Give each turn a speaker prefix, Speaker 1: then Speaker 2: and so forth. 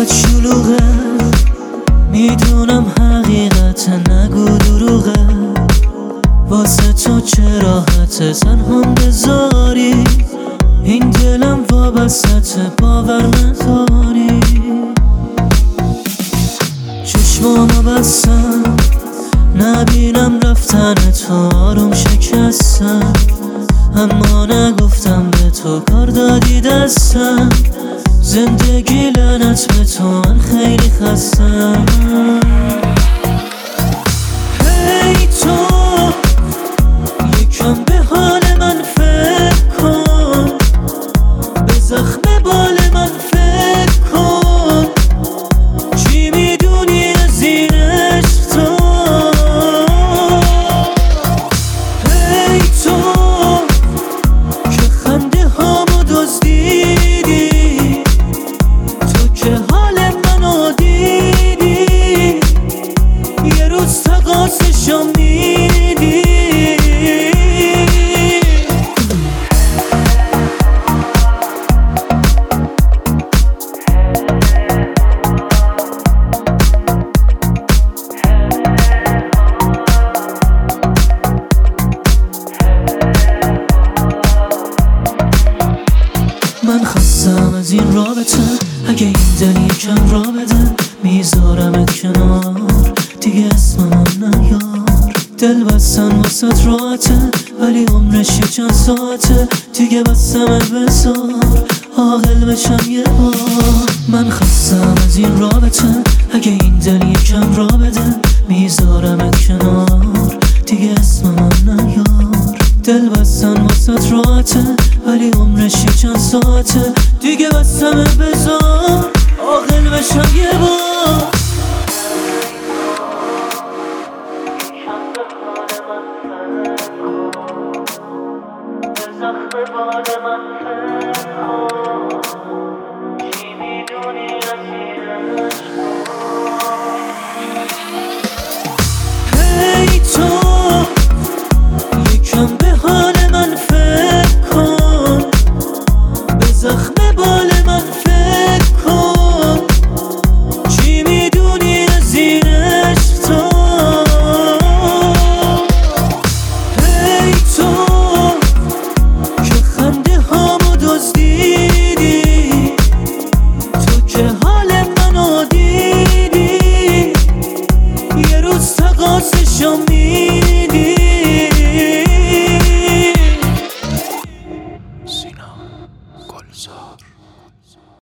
Speaker 1: دلت شلوغه، میدونم حقیقت نگو دروغه، واسه تو چه راحته تنهام بذاری، این دلم وابسته باور نداری. چشمامو بستم نبینم رفتن تو، آروم شکستم اما نگفتم به تو، کار دادی دستم، زندگی لعنت به تو، من خیلی خستم. هی تو یکم به حال من فکر کن، به زخم بال من فکر کن، چی میدونی از این عشق تو؟ هی تو که خنده هامو دزدیدی، تو که حال منو دیدی، یه روز تقاصشو میدی. من خستم از این رابطه، اگه این دل یکم را بده، میذارمت کنار دیگه اسمم نیار. دل بستن واسه راحته ولی عمرش یه چند ساعته، دیگه بستم بذار عاقل بشم یه بار. من خستم از این رابطه، اگه این دل یکم را بده، میذارمت کنار دیگه اسمم نیار. دل بستن واسه راحته ولی عمرش یه چند ساعته، دیگه بستم بذار عاقل بشم یه بار. هی تو یکم به حال من فکر کن، به زخم بال من فکر کن، چی میدونی از این عشق تو؟ هی تو که خنده هامو دزدیدی، تو که حال منو دیدی، یه روز تقاصشو میدی.